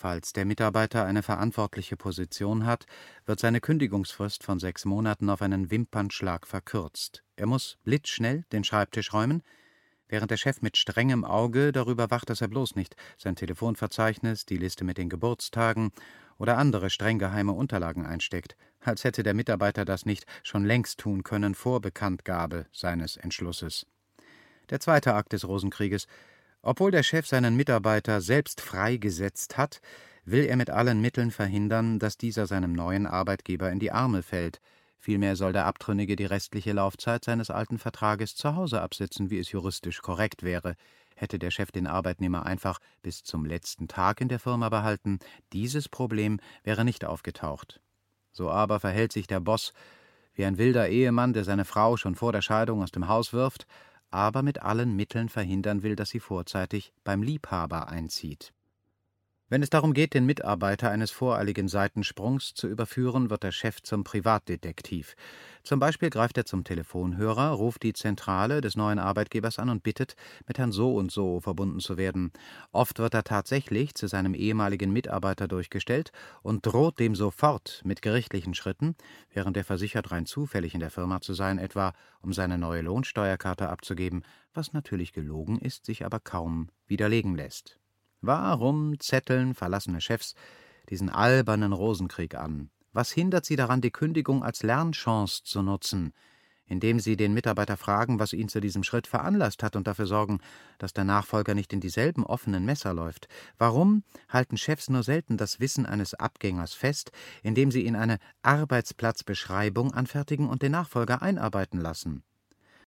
Falls der Mitarbeiter eine verantwortliche Position hat, wird seine Kündigungsfrist von 6 Monaten auf einen Wimpernschlag verkürzt. Er muss blitzschnell den Schreibtisch räumen, während der Chef mit strengem Auge darüber wacht, dass er bloß nicht sein Telefonverzeichnis, die Liste mit den Geburtstagen oder andere streng geheime Unterlagen einsteckt, als hätte der Mitarbeiter das nicht schon längst tun können vor Bekanntgabe seines Entschlusses. Der zweite Akt des Rosenkrieges: Obwohl der Chef seinen Mitarbeiter selbst freigesetzt hat, will er mit allen Mitteln verhindern, dass dieser seinem neuen Arbeitgeber in die Arme fällt. Vielmehr soll der Abtrünnige die restliche Laufzeit seines alten Vertrages zu Hause absitzen, wie es juristisch korrekt wäre. Hätte der Chef den Arbeitnehmer einfach bis zum letzten Tag in der Firma behalten, dieses Problem wäre nicht aufgetaucht. So aber verhält sich der Boss wie ein wilder Ehemann, der seine Frau schon vor der Scheidung aus dem Haus wirft, aber mit allen Mitteln verhindern will, dass sie vorzeitig beim Liebhaber einzieht. Wenn es darum geht, den Mitarbeiter eines voreiligen Seitensprungs zu überführen, wird der Chef zum Privatdetektiv. Zum Beispiel greift er zum Telefonhörer, ruft die Zentrale des neuen Arbeitgebers an und bittet, mit Herrn So und So verbunden zu werden. Oft wird er tatsächlich zu seinem ehemaligen Mitarbeiter durchgestellt und droht dem sofort mit gerichtlichen Schritten, während er versichert, rein zufällig in der Firma zu sein, etwa um seine neue Lohnsteuerkarte abzugeben, was natürlich gelogen ist, sich aber kaum widerlegen lässt. Warum zetteln verlassene Chefs diesen albernen Rosenkrieg an? Was hindert sie daran, die Kündigung als Lernchance zu nutzen, indem sie den Mitarbeiter fragen, was ihn zu diesem Schritt veranlasst hat, und dafür sorgen, dass der Nachfolger nicht in dieselben offenen Messer läuft? Warum halten Chefs nur selten das Wissen eines Abgängers fest, indem sie ihn eine Arbeitsplatzbeschreibung anfertigen und den Nachfolger einarbeiten lassen?